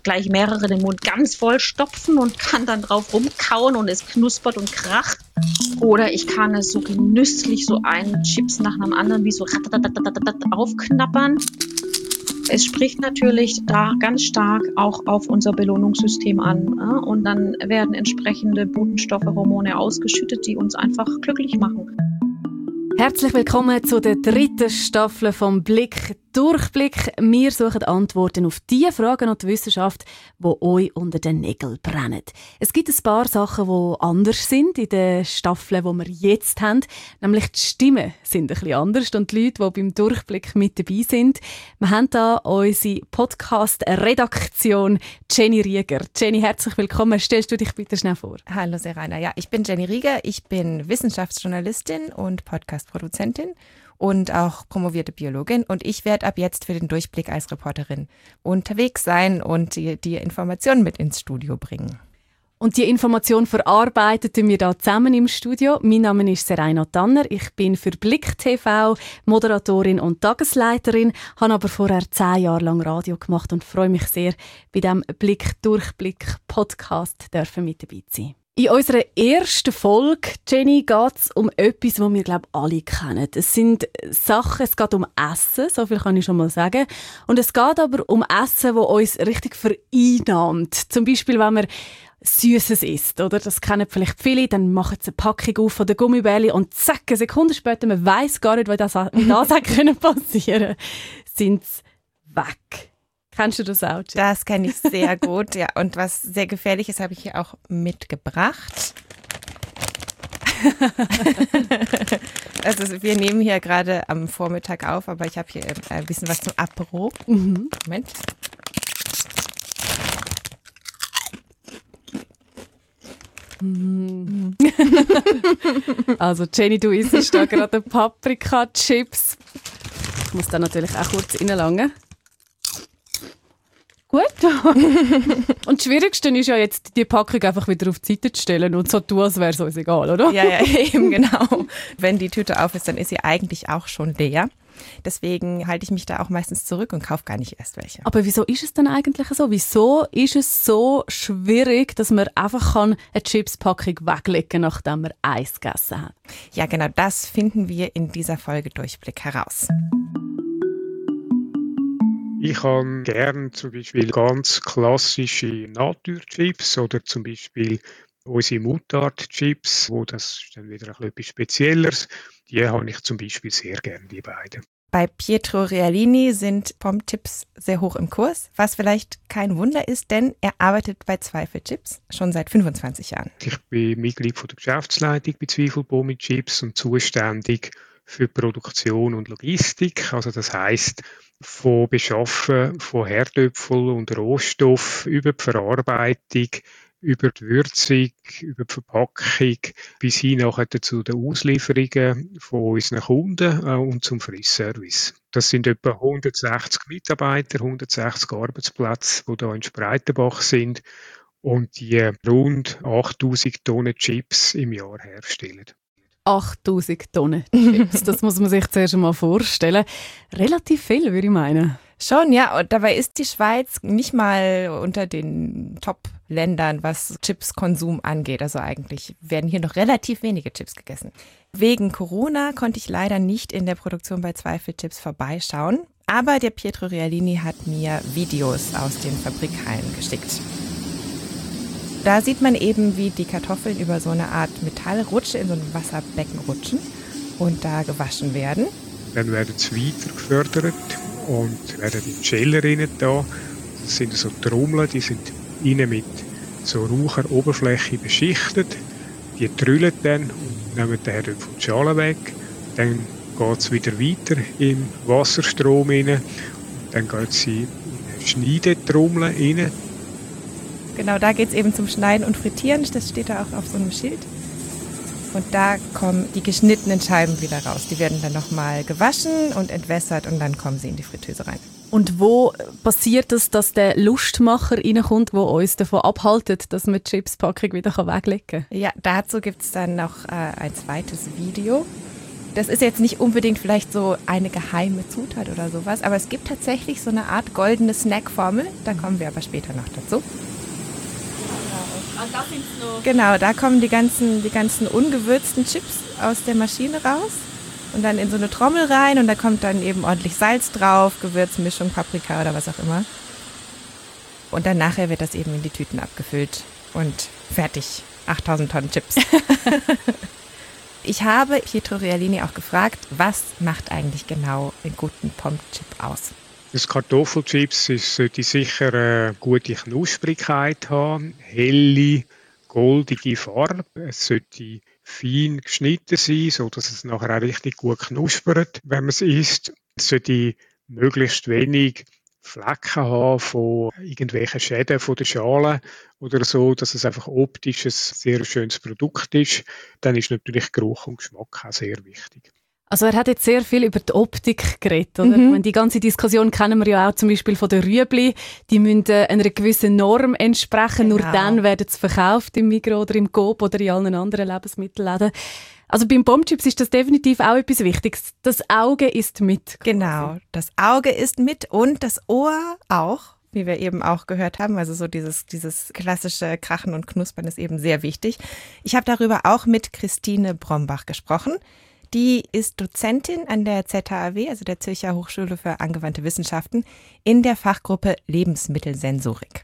gleich mehrere den Mund ganz voll stopfen und kann dann drauf rumkauen und es knuspert und kracht. Oder ich kann es so genüsslich so einen Chips nach einem anderen wie so aufknappern. Es spricht natürlich da ganz stark auch auf unser Belohnungssystem an. Und dann werden entsprechende Botenstoffe, Hormone ausgeschüttet, die uns einfach glücklich machen. Herzlich willkommen zu der 3. Staffel vom Blick Durchblick. Wir suchen Antworten auf die Fragen und die Wissenschaft, die euch unter den Nägeln brennen. Es gibt ein paar Sachen, die anders sind in den Staffeln, die wir jetzt haben. Nämlich die Stimmen sind ein bisschen anders und die Leute, die beim Durchblick mit dabei sind. Wir haben hier unsere Podcast-Redaktion Jenny Rieger. Jenny, herzlich willkommen. Stellst du dich bitte schnell vor? Hallo Serena. Ja, ich bin Jenny Rieger. Ich bin Wissenschaftsjournalistin und Podcast-Produzentin und auch promovierte Biologin. Und ich werde ab jetzt für den Durchblick als Reporterin unterwegs sein und die Informationen mit ins Studio bringen. Und die Information verarbeiten wir hier zusammen im Studio. Mein Name ist Serena Tanner. Ich bin für Blick TV Moderatorin und Tagesleiterin, habe aber vorher 10 Jahre lang Radio gemacht und freue mich sehr, bei diesem Blick-Durchblick-Podcast mit dabei zu sein. In unserer ersten Folge, Jenny, geht es um etwas, das wir, glaube ich, alle kennen. Es sind Sachen, es geht um Essen, so viel kann ich schon mal sagen. Und es geht aber um Essen, das uns richtig vereinnahmt. Zum Beispiel, wenn man Süßes isst, oder? Das kennen vielleicht viele, dann machen sie eine Packung auf von der Gummibärli und zack, eine Sekunde später, man weiss gar nicht, wie das passieren können, sind sie weg. Kennst du das auch, Jenny? Das kenne ich sehr gut, ja. Und was sehr gefährlich ist, habe ich hier auch mitgebracht. Also wir nehmen hier gerade am Vormittag auf, aber ich habe hier ein bisschen was zum Apero. Moment. Also Jenny, du isst da gerade Paprika-Chips. Ich muss da natürlich auch kurz reinlangen. Gut. Und das Schwierigste ist ja jetzt, die Packung einfach wieder auf die Seite zu stellen und so tun, als wäre es uns egal, oder? Ja, eben genau. Wenn die Tüte auf ist, dann ist sie eigentlich auch schon leer. Deswegen halte ich mich da auch meistens zurück und kaufe gar nicht erst welche. Aber wieso ist es denn eigentlich so? Wieso ist es so schwierig, dass man einfach eine Chips-Packung weglegen kann, nachdem man Eis gegessen hat? Ja, genau, das finden wir in dieser Folge Durchblick heraus. Ich habe gerne zum Beispiel ganz klassische Naturchips oder zum Beispiel unsere Mutart-Chips, wo das ist dann wieder etwas Spezielleres. Die habe ich zum Beispiel sehr gerne, die beiden. Bei Pietro Realini sind Pommes-Chips sehr hoch im Kurs, was vielleicht kein Wunder ist, denn er arbeitet bei Zweifel Chips schon seit 25 Jahren. Ich bin Mitglied von der Geschäftsleitung bei Zweifel Pommes-Chips und zuständig für Produktion und Logistik. Also das heisst, von Beschaffen von Herdöpfel und Rohstoff über die Verarbeitung, über die Würzung, über die Verpackung bis hin nachher zu den Auslieferungen von unseren Kunden und zum Frissservice. Das sind etwa 160 Mitarbeiter, 160 Arbeitsplätze, die da in Spreitenbach sind und die rund 8000 Tonnen Chips im Jahr herstellen. 8000 Tonnen Chips, das muss man sich zuerst einmal vorstellen. Relativ viel, würde ich meinen. Schon, ja. Und dabei ist die Schweiz nicht mal unter den Top-Ländern, was Chips-Konsum angeht. Also eigentlich werden hier noch relativ wenige Chips gegessen. Wegen Corona konnte ich leider nicht in der Produktion bei Zweifel Chips vorbeischauen. Aber der Pietro Realini hat mir Videos aus den Fabrikhallen geschickt. Da sieht man eben, wie die Kartoffeln über so eine Art Metallrutsche in so einem Wasserbecken rutschen und da gewaschen werden. Dann werden sie weiter gefördert und werden in die Scheller rein da. Das sind so Trommeln, die sind innen mit so raucher Oberfläche beschichtet. Die trüllen dann und nehmen den Herdöpfel die Schale weg. Dann geht es wieder weiter im Wasserstrom rein. Und dann geht sie in eine Schneidetrommel rein. Genau, da geht es eben zum Schneiden und Frittieren. Das steht da auch auf so einem Schild. Und da kommen die geschnittenen Scheiben wieder raus. Die werden dann nochmal gewaschen und entwässert und dann kommen sie in die Fritteuse rein. Und wo passiert es, dass der Lustmacher reinkommt, der uns davon abhält, dass man die Chipspackung wieder weglegen kann? Ja, dazu gibt es dann noch ein zweites Video. Das ist jetzt nicht unbedingt vielleicht so eine geheime Zutat oder sowas, aber es gibt tatsächlich so eine Art goldene Snackformel. Da kommen wir aber später noch dazu. Genau, da kommen die ganzen ungewürzten Chips aus der Maschine raus und dann in so eine Trommel rein und da kommt dann eben ordentlich Salz drauf, Gewürzmischung, Paprika oder was auch immer. Und dann nachher wird das eben in die Tüten abgefüllt und fertig. 8000 Tonnen Chips. Ich habe Pietro Realini auch gefragt, was macht eigentlich genau einen guten Pommes-Chip aus? Das Kartoffelchips sollte sicher eine gute Knusprigkeit haben, helle, goldige Farbe. Es sollte fein geschnitten sein, sodass es nachher auch richtig gut knuspert, wenn man es isst. Es sollte möglichst wenig Flecken haben von irgendwelchen Schäden von der Schale oder so, dass es einfach optisch ein sehr schönes Produkt ist. Dann ist natürlich Geruch und Geschmack auch sehr wichtig. Also er hat jetzt sehr viel über die Optik geredet, oder? Mhm. Die ganze Diskussion kennen wir ja auch zum Beispiel von den Rüebli. Die müssen einer gewissen Norm entsprechen, genau. Nur dann werden sie verkauft im Migros oder im Coop oder in allen anderen Lebensmittelläden. Also beim Pommes-Chips ist das definitiv auch etwas Wichtiges. Das Auge ist mit. Genau, das Auge ist mit und das Ohr auch, wie wir eben auch gehört haben. Also so dieses klassische Krachen und Knuspern ist eben sehr wichtig. Ich habe darüber auch mit Christine Brombach gesprochen. Die ist Dozentin an der ZHAW, also der Zürcher Hochschule für angewandte Wissenschaften, in der Fachgruppe Lebensmittelsensorik.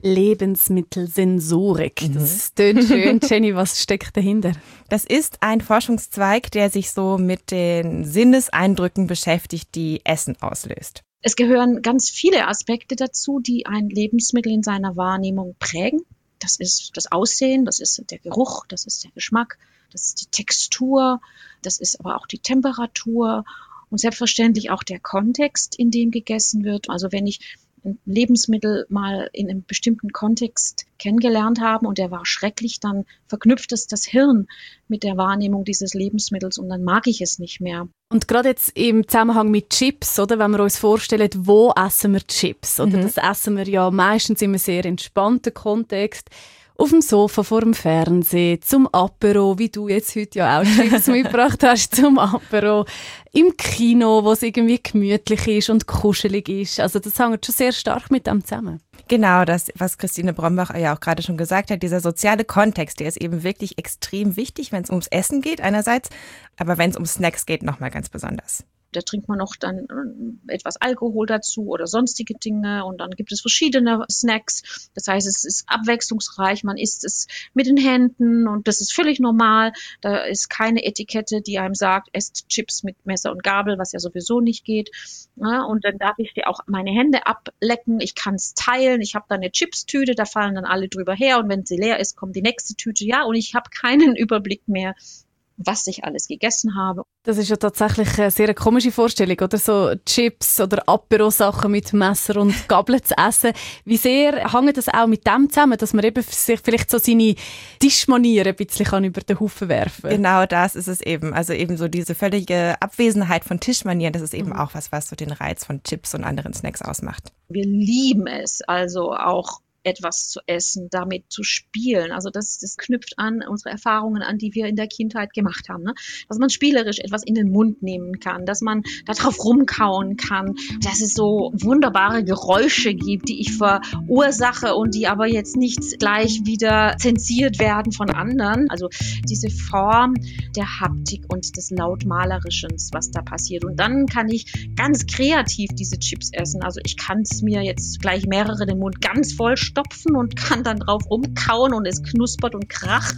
Lebensmittelsensorik, das tönt schön. Jenny, was steckt dahinter? Das ist ein Forschungszweig, der sich so mit den Sinneseindrücken beschäftigt, die Essen auslöst. Es gehören ganz viele Aspekte dazu, die ein Lebensmittel in seiner Wahrnehmung prägen. Das ist das Aussehen, das ist der Geruch, das ist der Geschmack, das ist die Textur, das ist aber auch die Temperatur und selbstverständlich auch der Kontext, in dem gegessen wird. Also wenn ich ein Lebensmittel mal in einem bestimmten Kontext kennengelernt habe und der war schrecklich, dann verknüpft es das Hirn mit der Wahrnehmung dieses Lebensmittels und dann mag ich es nicht mehr. Und gerade jetzt im Zusammenhang mit Chips, oder, wenn wir uns vorstellen, wo essen wir Chips? Oder das essen wir ja meistens in einem sehr entspannten Kontext. Auf dem Sofa vor dem Fernsehen, zum Apero, wie du jetzt heute ja auch Chips mitgebracht hast, zum Apero, im Kino, wo es irgendwie gemütlich ist und kuschelig ist. Also das hängt schon sehr stark mit dem zusammen. Genau, das, was Christine Brombach ja auch gerade schon gesagt hat, dieser soziale Kontext, der ist eben wirklich extrem wichtig, wenn es ums Essen geht einerseits, aber wenn es um Snacks geht, nochmal ganz besonders. Da trinkt man noch dann etwas Alkohol dazu oder sonstige Dinge und dann gibt es verschiedene Snacks. Das heißt, es ist abwechslungsreich, man isst es mit den Händen und das ist völlig normal. Da ist keine Etikette, die einem sagt, esst Chips mit Messer und Gabel, was ja sowieso nicht geht. Ja, und dann darf ich dir auch meine Hände ablecken, ich kann es teilen, ich habe da eine Chipstüte, da fallen dann alle drüber her und wenn sie leer ist, kommt die nächste Tüte. Ja, und ich habe keinen Überblick mehr, was ich alles gegessen habe. Das ist ja tatsächlich eine sehr komische Vorstellung, oder? So Chips oder Apero-Sachen mit Messer und Gabel zu essen. Wie sehr hängt das auch mit dem zusammen, dass man eben sich vielleicht so seine Tischmanieren ein bisschen über den Haufen werfen kann? Genau das ist es eben. Also eben so diese völlige Abwesenheit von Tischmanieren, das ist eben auch was so den Reiz von Chips und anderen Snacks ausmacht. Wir lieben es also auch, etwas zu essen, damit zu spielen. Also das knüpft an unsere Erfahrungen an, die wir in der Kindheit gemacht haben. Ne? Dass man spielerisch etwas in den Mund nehmen kann, dass man da drauf rumkauen kann, dass es so wunderbare Geräusche gibt, die ich verursache und die aber jetzt nicht gleich wieder zensiert werden von anderen. Also diese Form der Haptik und des Lautmalerischen, was da passiert. Und dann kann ich ganz kreativ diese Chips essen. Also ich kann es mir jetzt gleich mehrere den Mund ganz voll stopfen und kann dann drauf rumkauen und es knuspert und kracht,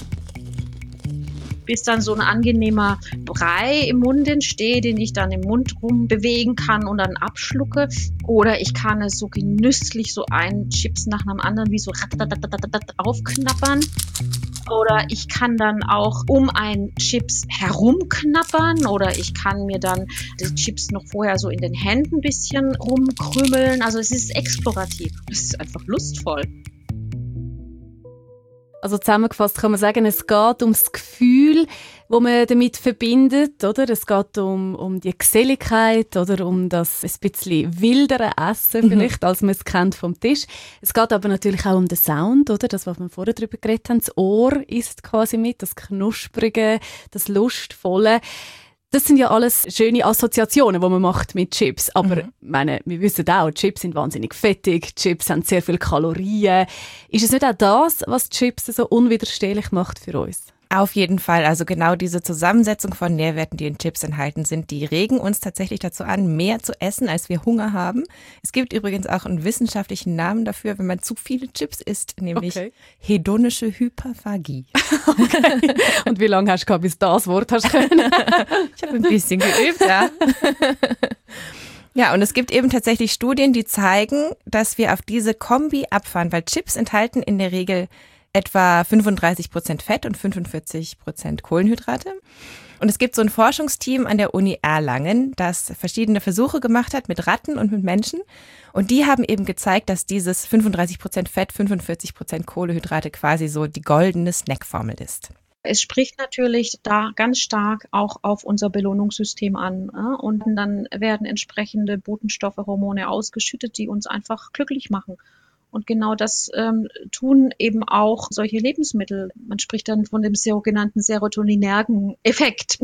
bis dann so ein angenehmer Brei im Mund entsteht, den ich dann im Mund rumbewegen kann und dann abschlucke. Oder ich kann es so genüsslich so einen Chips nach einem anderen wie so aufknabbern. Oder ich kann dann auch um einen Chips herumknabbern oder ich kann mir dann die Chips noch vorher so in den Händen ein bisschen rumkrümeln. Also es ist explorativ. Es ist einfach lustvoll. Also zusammengefasst kann man sagen, es geht um das Gefühl, das man damit verbindet, oder? Es geht um die Geselligkeit oder um das ein bisschen wildere Essen vielleicht, als man es kennt vom Tisch. Es geht aber natürlich auch um den Sound, oder? Das, was wir vorher darüber geredet haben. Das Ohr isst quasi mit, das Knusprige, das Lustvolle. Das sind ja alles schöne Assoziationen, die man macht mit Chips. Aber wir wissen auch, Chips sind wahnsinnig fettig, Chips haben sehr viele Kalorien. Ist es nicht auch das, was Chips so unwiderstehlich macht für uns? Auf jeden Fall. Also genau diese Zusammensetzung von Nährwerten, die in Chips enthalten sind, die regen uns tatsächlich dazu an, mehr zu essen, als wir Hunger haben. Es gibt übrigens auch einen wissenschaftlichen Namen dafür, wenn man zu viele Chips isst, nämlich hedonische Hyperphagie. Okay. Und wie lange hast du gehabt, bis das Wort hast können? Ich habe ein bisschen geübt, ja. Ja, und es gibt eben tatsächlich Studien, die zeigen, dass wir auf diese Kombi abfahren, weil Chips enthalten in der Regel etwa 35% Fett und 45% Kohlenhydrate. Und es gibt so ein Forschungsteam an der Uni Erlangen, das verschiedene Versuche gemacht hat mit Ratten und mit Menschen. Und die haben eben gezeigt, dass dieses 35% Fett, 45% Kohlenhydrate quasi so die goldene Snackformel ist. Es spricht natürlich da ganz stark auch auf unser Belohnungssystem an. Und dann werden entsprechende Botenstoffe, Hormone ausgeschüttet, die uns einfach glücklich machen. Und genau das tun eben auch solche Lebensmittel. Man spricht dann von dem sogenannten serotoninergen Effekt,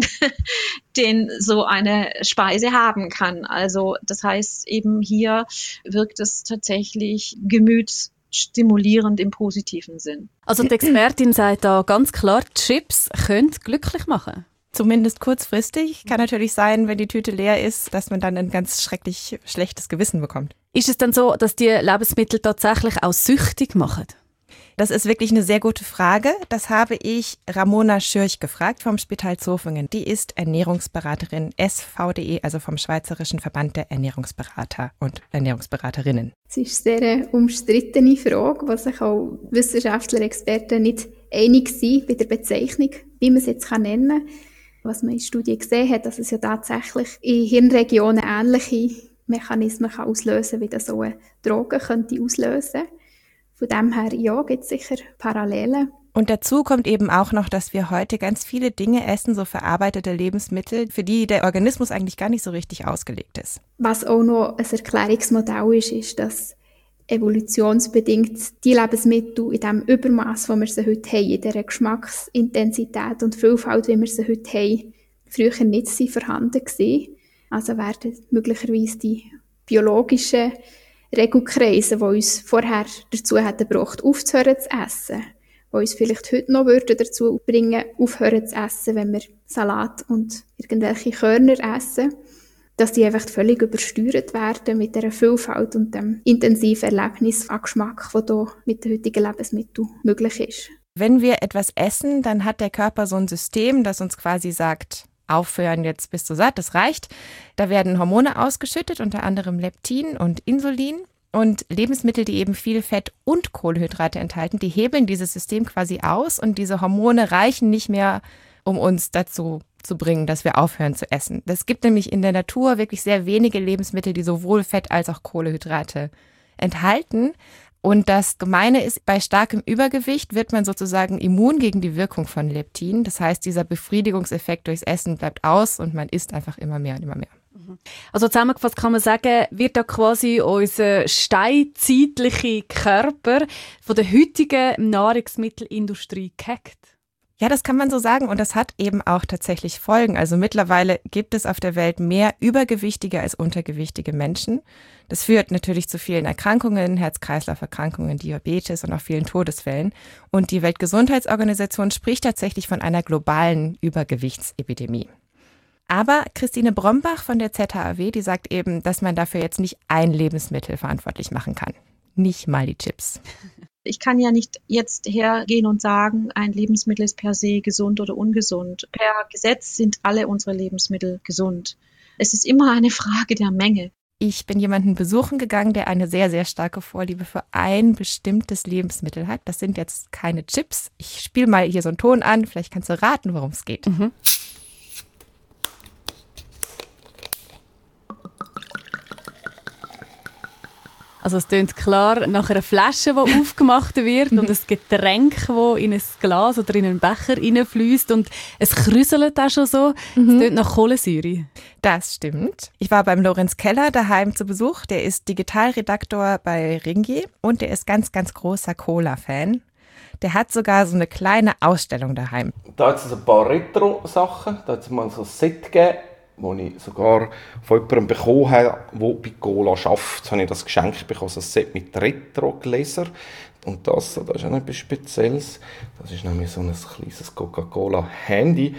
den so eine Speise haben kann. Also das heißt, eben hier wirkt es tatsächlich gemütsstimulierend im positiven Sinn. Also die Expertin sagt da ganz klar, Chips können glücklich machen. Zumindest kurzfristig. Kann natürlich sein, wenn die Tüte leer ist, dass man dann ein ganz schrecklich schlechtes Gewissen bekommt. Ist es dann so, dass die Lebensmittel tatsächlich auch süchtig machen? Das ist wirklich eine sehr gute Frage. Das habe ich Ramona Schürch gefragt vom Spital Zofingen. Die ist Ernährungsberaterin SVDE, also vom Schweizerischen Verband der Ernährungsberater und Ernährungsberaterinnen. Es ist eine sehr umstrittene Frage, wo sich auch Wissenschaftler, Experten nicht einig sind bei der Bezeichnung, wie man es jetzt nennen kann. Was man in Studien gesehen hat, dass es ja tatsächlich in Hirnregionen ähnliche Mechanismen kann auslösen, wie das so eine Droge könnte auslösen. Von dem her, ja, gibt es sicher Parallelen. Und dazu kommt eben auch noch, dass wir heute ganz viele Dinge essen, so verarbeitete Lebensmittel, für die der Organismus eigentlich gar nicht so richtig ausgelegt ist. Was auch noch ein Erklärungsmodell ist, dass evolutionsbedingt die Lebensmittel in dem Übermaß, wie wir sie heute haben, in dieser Geschmacksintensität und Vielfalt, wie wir sie heute haben, früher nicht vorhanden gewesen. Also werden möglicherweise die biologischen Regelkreise, die uns vorher dazu hätten gebracht, aufzuhören zu essen, die uns vielleicht heute noch dazu bringen, aufhören zu essen, wenn wir Salat und irgendwelche Körner essen, dass die einfach völlig übersteuert werden mit dieser Vielfalt und dem intensiven Erlebnis an Geschmack, das hier mit den heutigen Lebensmitteln möglich ist. Wenn wir etwas essen, dann hat der Körper so ein System, das uns quasi sagt, aufhören, jetzt bist du satt, das reicht. Da werden Hormone ausgeschüttet, unter anderem Leptin und Insulin. Und Lebensmittel, die eben viel Fett und Kohlenhydrate enthalten, die hebeln dieses System quasi aus und diese Hormone reichen nicht mehr, um uns dazu zu bringen, dass wir aufhören zu essen. Es gibt nämlich in der Natur wirklich sehr wenige Lebensmittel, die sowohl Fett als auch Kohlenhydrate enthalten. Und das Gemeine ist, bei starkem Übergewicht wird man sozusagen immun gegen die Wirkung von Leptin. Das heißt, dieser Befriedigungseffekt durchs Essen bleibt aus und man isst einfach immer mehr und immer mehr. Also zusammengefasst kann man sagen, wird da quasi unser steinzeitlicher Körper von der heutigen Nahrungsmittelindustrie gehackt? Ja, das kann man so sagen und das hat eben auch tatsächlich Folgen. Also mittlerweile gibt es auf der Welt mehr übergewichtige als untergewichtige Menschen. Das führt natürlich zu vielen Erkrankungen, Herz-Kreislauf-Erkrankungen, Diabetes und auch vielen Todesfällen. Und die Weltgesundheitsorganisation spricht tatsächlich von einer globalen Übergewichtsepidemie. Aber Christine Brombach von der ZHAW, die sagt eben, dass man dafür jetzt nicht ein Lebensmittel verantwortlich machen kann. Nicht mal die Chips. Ich kann ja nicht jetzt hergehen und sagen, ein Lebensmittel ist per se gesund oder ungesund. Per Gesetz sind alle unsere Lebensmittel gesund. Es ist immer eine Frage der Menge. Ich bin jemanden besuchen gegangen, der eine sehr, sehr starke Vorliebe für ein bestimmtes Lebensmittel hat. Das sind jetzt keine Chips. Ich spiele mal hier so einen Ton an, vielleicht kannst du raten, worum es geht. Mhm. Also es klingt klar nach einer Flasche, die aufgemacht wird und ein Getränk, das in ein Glas oder in einen Becher reinfließt und es krüselt auch schon so. Es klingt nach Kohlensäure. Das stimmt. Ich war beim Lorenz Keller daheim zu Besuch. Der ist Digitalredaktor bei Ringier und der ist ganz, ganz großer Cola-Fan. Der hat sogar so eine kleine Ausstellung daheim. Da hat es ein paar Retro-Sachen. Da hat es mal so ein Set gegeben, das ich sogar von jemandem bekommen habe, der bei Cola arbeitet. Da habe ich das Geschenk bekommen, so ein Set mit Retro-Gläsern. Und das ist auch noch etwas Spezielles. Das ist nämlich so ein kleines Coca-Cola-Handy.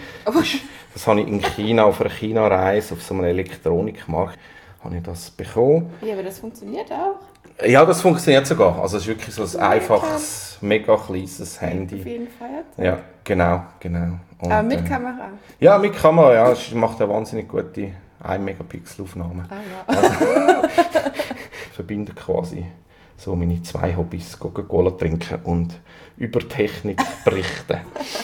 Das habe ich in China, auf einer China-Reise, auf so einem Elektronikmarkt, habe ich das bekommen. Ja, aber das funktioniert auch. Ja, das funktioniert sogar. Also es ist wirklich so ein einfaches, mega kleines Handy. Auf jeden Fall. Ja, genau. Und, aber mit Kamera? Ja, mit Kamera, ja. Es macht eine wahnsinnig gute 1-Megapixel-Aufnahme. Also, verbinde quasi so meine 2 Hobbys, Coca-Cola trinken und über Technik berichten.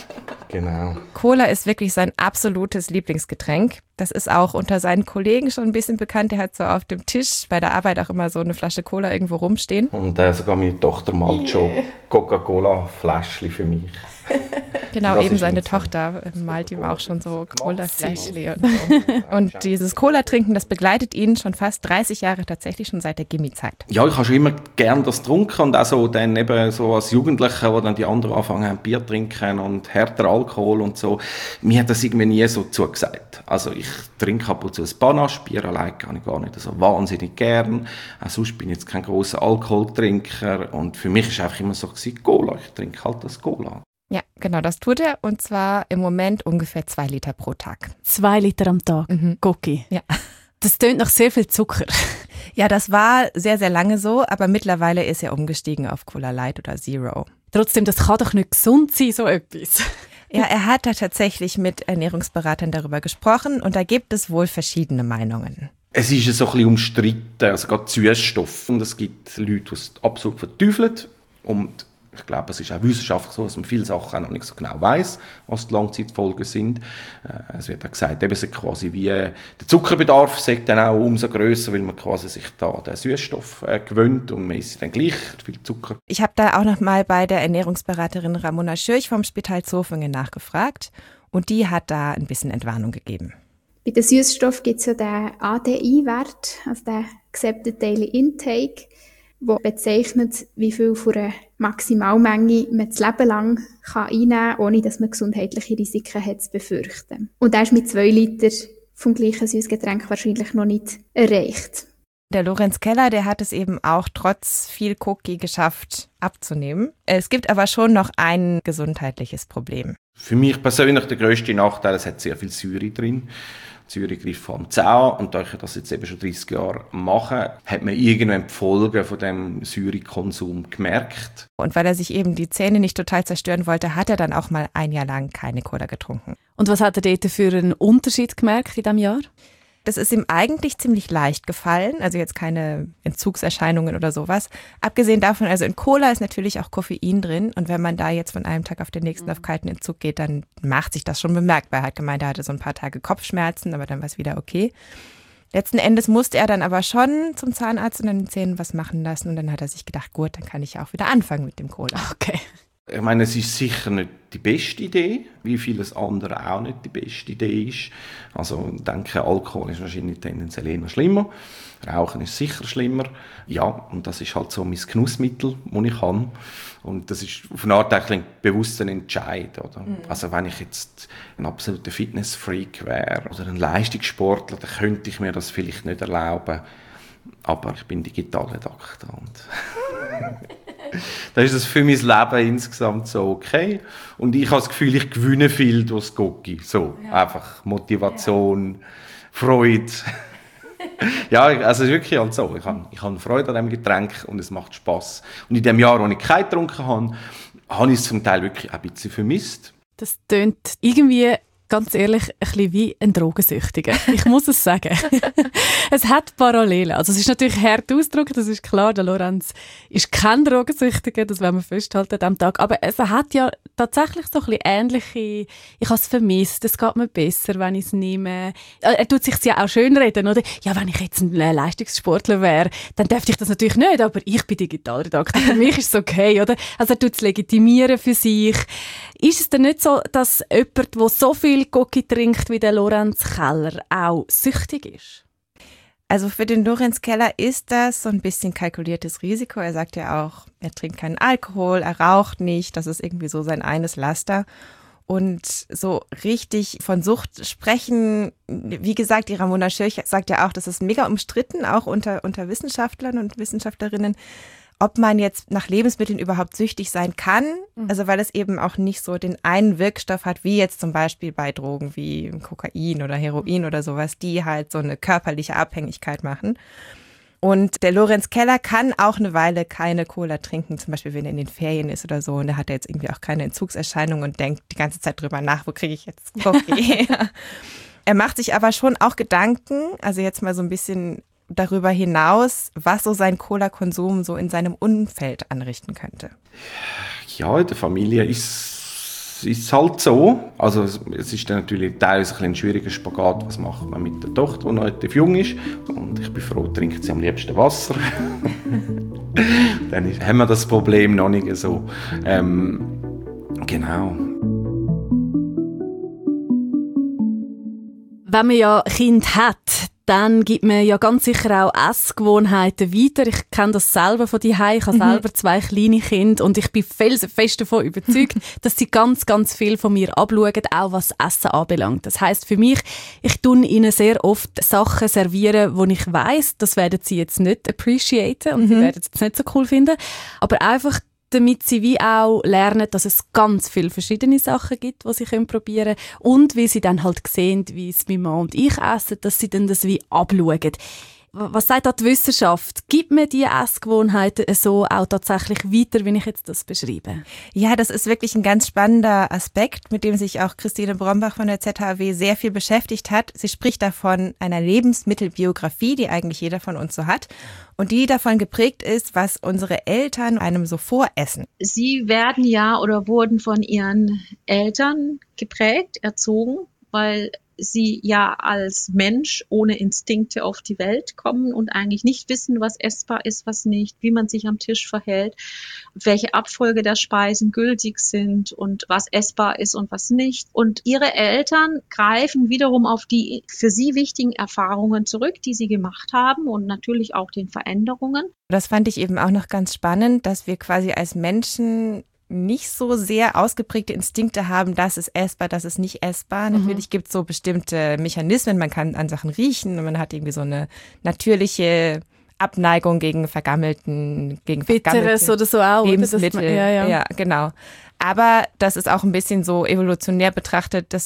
Genau. Cola ist wirklich sein absolutes Lieblingsgetränk. Das ist auch unter seinen Kollegen schon ein bisschen bekannt. Er hat so auf dem Tisch bei der Arbeit auch immer so eine Flasche Cola irgendwo rumstehen. Und sogar meine Tochter malt schon Coca-Cola-Fläschchen für mich. Genau, Das eben ist seine uns Tochter malt ihm auch schon so Cola-Fläschchen. Und dieses Cola-Trinken, das begleitet ihn schon fast 30 Jahre, tatsächlich schon seit der Gimmi-Zeit. Ja, ich habe schon immer gerne das getrunken und auch so dann eben so als Jugendlicher, wo dann die anderen anfangen haben Bier trinken und härter Alkohol und so. Mir hat das irgendwie nie so zugesagt. Also ich trinke ab und zu ein Panache, Bier allein kann ich gar nicht so wahnsinnig gern. Auch sonst bin ich jetzt kein grosser Alkoholtrinker und für mich war einfach immer so Cola. Ich trinke halt das Cola. Ja, genau, das tut er. Und zwar im Moment ungefähr 2 Liter pro Tag. 2 Liter am Tag, Coki. Ja. Das tönt nach sehr viel Zucker. Ja, das war sehr, sehr lange so, aber mittlerweile ist er umgestiegen auf Cola Light oder Zero. Trotzdem, das kann doch nicht gesund sein, so etwas. Ja, er hat da tatsächlich mit Ernährungsberatern darüber gesprochen und da gibt es wohl verschiedene Meinungen. Es ist so ein bisschen umstritten, also gerade Süßstoffe. Und es gibt Leute, die es absolut verteufeln. Und ich glaube, es ist auch wissenschaftlich so, dass man viele Sachen auch noch nicht so genau weiss, was die Langzeitfolgen sind. Es wird auch gesagt, eben, es ist quasi wie der Zuckerbedarf sagt dann auch umso grösser, weil man quasi sich da den Süßstoff gewöhnt und man isst dann gleich viel Zucker. Ich habe da auch noch mal bei der Ernährungsberaterin Ramona Schürch vom Spital Zofingen nachgefragt und die hat da ein bisschen Entwarnung gegeben. Bei den Süßstoffen gibt es ja den ADI-Wert, also den Accepted Daily Intake, der bezeichnet, wie viel von einer Maximalmenge man das Leben lang einnehmen kann, ohne dass man gesundheitliche Risiken hat zu befürchten. Und der ist mit 2 Liter vom gleichen Süßgetränk wahrscheinlich noch nicht erreicht. Der Lorenz Keller, der hat es eben auch trotz viel Cookie geschafft, abzunehmen. Es gibt aber schon noch ein gesundheitliches Problem. Für mich persönlich der grösste Nachteil, es hat sehr viel Säure drin. Säure greift vor allem die Zähne und da ich das jetzt eben schon 30 Jahre mache, hat man irgendwann die Folgen von dem Säurekonsum gemerkt. Und weil er sich eben die Zähne nicht total zerstören wollte, hat er dann auch mal 1 Jahr lang keine Cola getrunken. Und was hat er dort für einen Unterschied gemerkt in diesem Jahr? Das ist ihm eigentlich ziemlich leicht gefallen, also jetzt keine Entzugserscheinungen oder sowas. Abgesehen davon, also in Cola ist natürlich auch Koffein drin und wenn man da jetzt von einem Tag auf den nächsten auf kalten Entzug geht, dann macht sich das schon bemerkbar. Er hat gemeint, er hatte so ein paar Tage Kopfschmerzen, aber dann war es wieder okay. Letzten Endes musste er dann aber schon zum Zahnarzt und an den Zähnen was machen lassen und dann hat er sich gedacht, gut, dann kann ich ja auch wieder anfangen mit dem Cola. Okay. Ich meine, es ist sicher nicht die beste Idee, wie vieles andere auch nicht die beste Idee ist. Also ich denke, Alkohol ist wahrscheinlich tendenziell eher schlimmer. Rauchen ist sicher schlimmer. Ja, und das ist halt so mein Genussmittel, das ich habe. Und das ist auf eine Art eigentlich ein bewusster Entscheid. Oder? Also wenn ich jetzt ein absoluter Fitnessfreak wäre oder ein Leistungssportler, dann könnte ich mir das vielleicht nicht erlauben. Aber ich bin Digitalredakteur und da ist es für mein Leben insgesamt so okay. Und ich habe das Gefühl, ich gewinne viel durch das Cookie. So, einfach Motivation, Freude. Ja, also es ist wirklich halt so. Ich habe Freude an diesem Getränk und es macht Spass. Und in dem Jahr, wo ich keinen getrunken habe, habe ich es zum Teil wirklich ein bisschen vermisst. Das tönt irgendwie, ganz ehrlich, ein bisschen wie ein Drogensüchtiger. Ich muss es sagen. Es hat Parallelen. Also es ist natürlich hart ausgedrückt, das ist klar. Der Lorenz ist kein Drogensüchtiger, das werden wir festhalten an diesem Tag. Aber es hat ja tatsächlich so ein bisschen ähnliche, ich habe es vermisst, es geht mir besser, wenn ich es nehme. Er tut sich ja auch schön reden, oder? Ja, wenn ich jetzt ein Leistungssportler wäre, dann dürfte ich das natürlich nicht, aber ich bin Digitalredakteur. Für mich ist es okay, oder? Also er tut es legitimieren für sich. Ist es denn nicht so, dass jemand, der so viel Cookie trinkt wie der Lorenz Keller, auch süchtig ist? Also für den Lorenz Keller ist das so ein bisschen kalkuliertes Risiko. Er sagt ja auch, er trinkt keinen Alkohol, er raucht nicht, das ist irgendwie so sein eines Laster. Und so richtig von Sucht sprechen, wie gesagt, die Ramona Schürch sagt ja auch, das ist mega umstritten, auch unter Wissenschaftlern und Wissenschaftlerinnen, ob man jetzt nach Lebensmitteln überhaupt süchtig sein kann. Also weil es eben auch nicht so den einen Wirkstoff hat, wie jetzt zum Beispiel bei Drogen wie Kokain oder Heroin oder sowas, die halt so eine körperliche Abhängigkeit machen. Und der Lorenz Keller kann auch eine Weile keine Cola trinken, zum Beispiel wenn er in den Ferien ist oder so. Und da hat er jetzt irgendwie auch keine Entzugserscheinung und denkt die ganze Zeit drüber nach, wo kriege ich jetzt Koffein? Er macht sich aber schon auch Gedanken, also jetzt mal so ein bisschen darüber hinaus, was so sein Cola-Konsum so in seinem Umfeld anrichten könnte. Ja, in der Familie ist halt so. Also es ist dann natürlich teilweise ein schwieriger Spagat. Was macht man mit der Tochter, die noch relativ jung ist? Und ich bin froh, trinkt sie am liebsten Wasser. Dann haben wir das Problem noch nicht so. Genau. Wenn man ja Kind hat, dann gibt man ja ganz sicher auch Essgewohnheiten weiter. Ich kenne das selber von daheim. Ich habe selber 2 kleine Kinder und ich bin felsenfest davon überzeugt, dass sie ganz, ganz viel von mir abschauen, auch was Essen anbelangt. Das heisst für mich, ich tue ihnen sehr oft Sachen servieren, wo ich weiss, das werden sie jetzt nicht appreciaten und sie werden es jetzt nicht so cool finden. Aber einfach damit sie wie auch lernen, dass es ganz viele verschiedene Sachen gibt, die sie probieren können. Und wie sie dann halt sehen, wie es mein Mann und ich essen, dass sie dann das wie abschauen. Was sagt da die Wissenschaft? Gibt man diese Essgewohnheiten so auch tatsächlich weiter, wie ich jetzt das beschreibe? Ja, das ist wirklich ein ganz spannender Aspekt, mit dem sich auch Christine Brombach von der ZHW sehr viel beschäftigt hat. Sie spricht davon einer Lebensmittelbiografie, die eigentlich jeder von uns so hat. Und die davon geprägt ist, was unsere Eltern einem so voressen. Sie werden ja oder wurden von ihren Eltern geprägt, erzogen, weil sie ja als Mensch ohne Instinkte auf die Welt kommen und eigentlich nicht wissen, was essbar ist, was nicht, wie man sich am Tisch verhält, welche Abfolge der Speisen gültig sind und was essbar ist und was nicht. Und ihre Eltern greifen wiederum auf die für sie wichtigen Erfahrungen zurück, die sie gemacht haben und natürlich auch den Veränderungen. Das fand ich eben auch noch ganz spannend, dass wir quasi als Menschen nicht so sehr ausgeprägte Instinkte haben, das ist essbar, das ist nicht essbar. Natürlich gibt es so bestimmte Mechanismen, man kann an Sachen riechen und man hat irgendwie so eine natürliche Abneigung gegen Bitteres oder so auch, Lebensmittel. Oder? Ja, genau. Aber das ist auch ein bisschen so evolutionär betrachtet das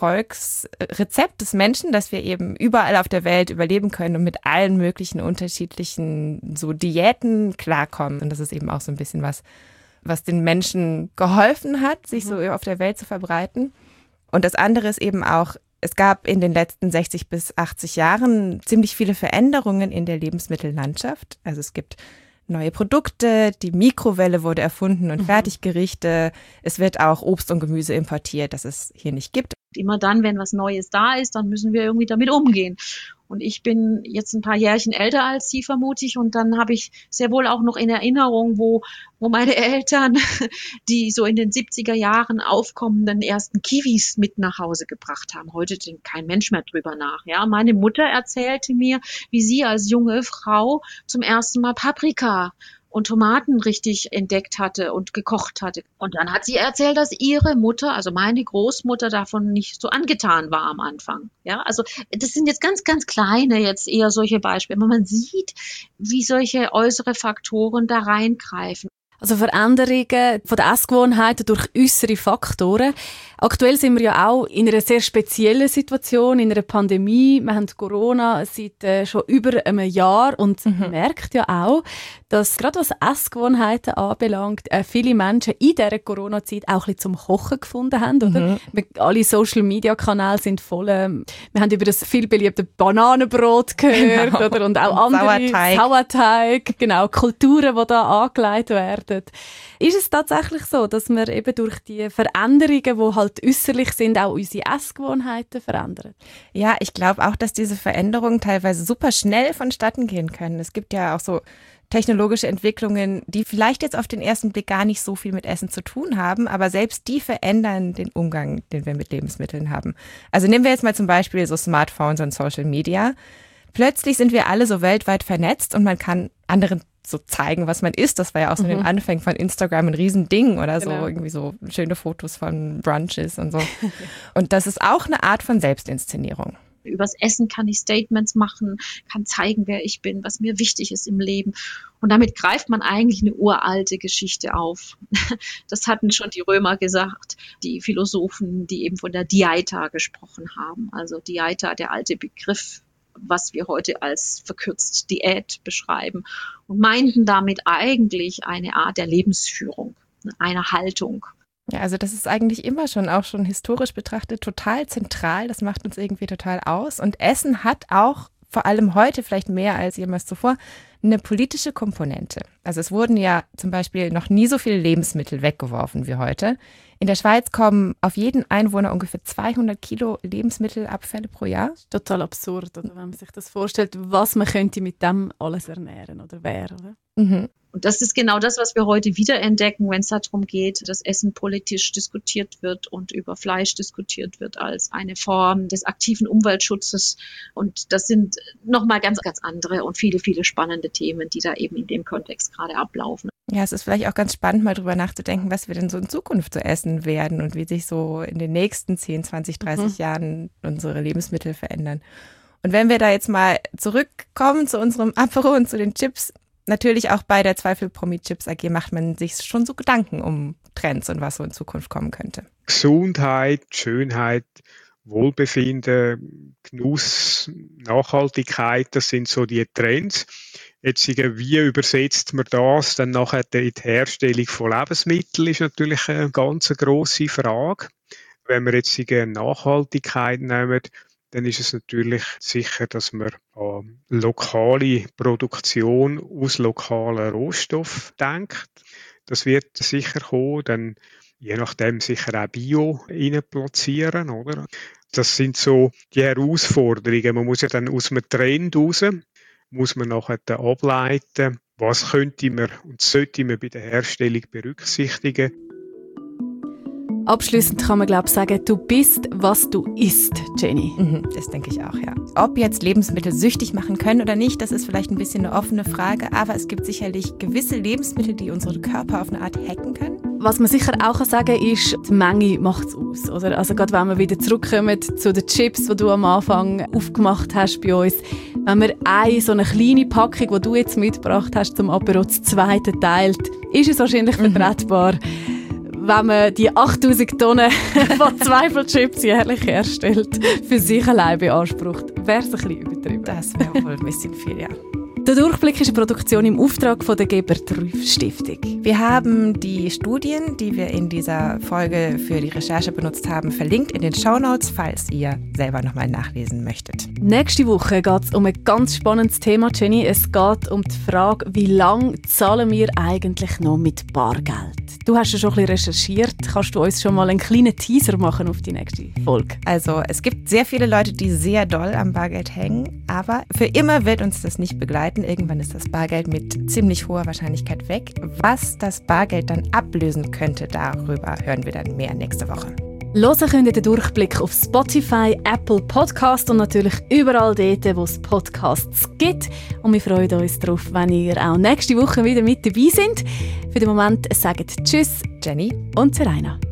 Erfolgsrezept des Menschen, dass wir eben überall auf der Welt überleben können und mit allen möglichen unterschiedlichen so Diäten klarkommen. Und das ist eben auch so ein bisschen was den Menschen geholfen hat, sich so auf der Welt zu verbreiten. Und das andere ist eben auch, es gab in den letzten 60 bis 80 Jahren ziemlich viele Veränderungen in der Lebensmittellandschaft. Also es gibt neue Produkte, die Mikrowelle wurde erfunden und Fertiggerichte. Es wird auch Obst und Gemüse importiert, das es hier nicht gibt. Immer dann, wenn was Neues da ist, dann müssen wir irgendwie damit umgehen. Und ich bin jetzt ein paar Jährchen älter als Sie, vermute ich. Und dann habe ich sehr wohl auch noch in Erinnerung, wo meine Eltern, die so in den 70er Jahren aufkommenden ersten Kiwis mit nach Hause gebracht haben. Heute denkt kein Mensch mehr drüber nach. Ja, meine Mutter erzählte mir, wie sie als junge Frau zum ersten Mal Paprika und Tomaten richtig entdeckt hatte und gekocht hatte. Und dann hat sie erzählt, dass ihre Mutter, also meine Großmutter, davon nicht so angetan war am Anfang. Ja, also das sind jetzt ganz, ganz kleine, jetzt eher solche Beispiele. Aber man sieht, wie solche äußere Faktoren da reingreifen. Also Veränderungen von der Essgewohnheiten durch äußere Faktoren. Aktuell sind wir ja auch in einer sehr speziellen Situation, in einer Pandemie. Wir haben Corona seit schon über einem Jahr und man merkt ja auch, dass gerade was Essgewohnheiten anbelangt, viele Menschen in dieser Corona-Zeit auch ein bisschen zum Kochen gefunden haben. Oder? Alle Social-Media-Kanäle sind voll. Wir haben über das viel beliebte Bananenbrot gehört, genau. Oder? Und auch andere Sauerteig, genau, Kulturen, die da angelegt werden. Ist es tatsächlich so, dass wir eben durch die Veränderungen, die halt äußerlich sind, auch unsere Essgewohnheiten verändern? Ja, ich glaube auch, dass diese Veränderungen teilweise super schnell vonstatten gehen können. Es gibt ja auch so technologische Entwicklungen, die vielleicht jetzt auf den ersten Blick gar nicht so viel mit Essen zu tun haben, aber selbst die verändern den Umgang, den wir mit Lebensmitteln haben. Also nehmen wir jetzt mal zum Beispiel so Smartphones und Social Media. Plötzlich sind wir alle so weltweit vernetzt und man kann anderen so zeigen, was man isst. Das war ja auch so in den Anfängen von Instagram ein Riesending oder so, irgendwie so schöne Fotos von Brunches und so. Und das ist auch eine Art von Selbstinszenierung. Übers Essen kann ich Statements machen, kann zeigen, wer ich bin, was mir wichtig ist im Leben. Und damit greift man eigentlich eine uralte Geschichte auf. Das hatten schon die Römer gesagt, die Philosophen, die eben von der Dieta gesprochen haben. Also Dieta, der alte Begriff, was wir heute als verkürzt Diät beschreiben, und meinten damit eigentlich eine Art der Lebensführung, eine Haltung. Ja, also das ist eigentlich immer schon, auch schon historisch betrachtet, total zentral. Das macht uns irgendwie total aus. Und Essen hat auch, vor allem heute vielleicht mehr als jemals zuvor, eine politische Komponente. Also es wurden ja zum Beispiel noch nie so viele Lebensmittel weggeworfen wie heute. In der Schweiz kommen auf jeden Einwohner ungefähr 200 Kilo Lebensmittelabfälle pro Jahr. Total absurd, oder? Wenn man sich das vorstellt, was man könnte mit dem alles ernähren oder wäre. Oder? Mhm. Und das ist genau das, was wir heute wiederentdecken, wenn es darum geht, dass Essen politisch diskutiert wird und über Fleisch diskutiert wird als eine Form des aktiven Umweltschutzes. Und das sind nochmal ganz, ganz andere und viele, viele spannende Themen, die da eben in dem Kontext gerade ablaufen. Ja, es ist vielleicht auch ganz spannend, mal drüber nachzudenken, was wir denn so in Zukunft so essen werden und wie sich so in den nächsten 10, 20, 30 Jahren unsere Lebensmittel verändern. Und wenn wir da jetzt mal zurückkommen zu unserem Apero und zu den Chips, natürlich auch bei der Zweifel Promi Chips AG macht man sich schon so Gedanken um Trends und was so in Zukunft kommen könnte. Gesundheit, Schönheit, Wohlbefinden, Genuss, Nachhaltigkeit, das sind so die Trends. Jetzt, wie übersetzt man das dann nachher in die Herstellung von Lebensmitteln, ist natürlich eine ganz grosse Frage. Wenn wir jetzt Nachhaltigkeit nehmen, dann ist es natürlich sicher, dass man an lokale Produktion aus lokalen Rohstoffen denkt. Das wird sicher kommen, dann je nachdem sicher auch Bio platzieren, oder? Das sind so die Herausforderungen. Man muss ja dann aus einem Trend raus, muss man nachher ableiten, was könnte man und sollte man bei der Herstellung berücksichtigen. Abschliessend kann man, glaube ich, sagen, du bist, was du isst, Jenny. Das denke ich auch, ja. Ob jetzt Lebensmittel süchtig machen können oder nicht, das ist vielleicht ein bisschen eine offene Frage, aber es gibt sicherlich gewisse Lebensmittel, die unsere Körper auf eine Art hacken können. Was man sicher auch sagen kann, ist, die Menge macht es aus. Oder? Also gerade wenn wir wieder zurückkommen zu den Chips, die du am Anfang aufgemacht hast bei uns, wenn wir so eine kleine Packung, die du jetzt mitgebracht hast zum Apero, das zweite teilt, ist es wahrscheinlich vertretbar, wenn man die 8000 Tonnen von Zweifelchips jährlich herstellt, für sich allein beansprucht. Wäre es ein bisschen übertrieben. Das wäre wohl ein bisschen viel, ja. Der Durchblick ist eine Produktion im Auftrag von der Gebert-Rüff-Stiftung. Wir haben die Studien, die wir in dieser Folge für die Recherche benutzt haben, verlinkt in den Shownotes, falls ihr selber nochmal nachlesen möchtet. Nächste Woche geht es um ein ganz spannendes Thema, Jenny. Es geht um die Frage, wie lange zahlen wir eigentlich noch mit Bargeld? Du hast ja schon ein bisschen recherchiert. Kannst du uns schon mal einen kleinen Teaser machen auf die nächste Folge? Also es gibt sehr viele Leute, die sehr doll am Bargeld hängen, aber für immer wird uns das nicht begleiten. Irgendwann ist das Bargeld mit ziemlich hoher Wahrscheinlichkeit weg. Was das Bargeld dann ablösen könnte, darüber hören wir dann mehr nächste Woche. Hören könnt ihr den Durchblick auf Spotify, Apple Podcast und natürlich überall dort, wo es Podcasts gibt. Und wir freuen uns darauf, wenn ihr auch nächste Woche wieder mit dabei seid. Für den Moment sagen Tschüss, Jenny und Seraina.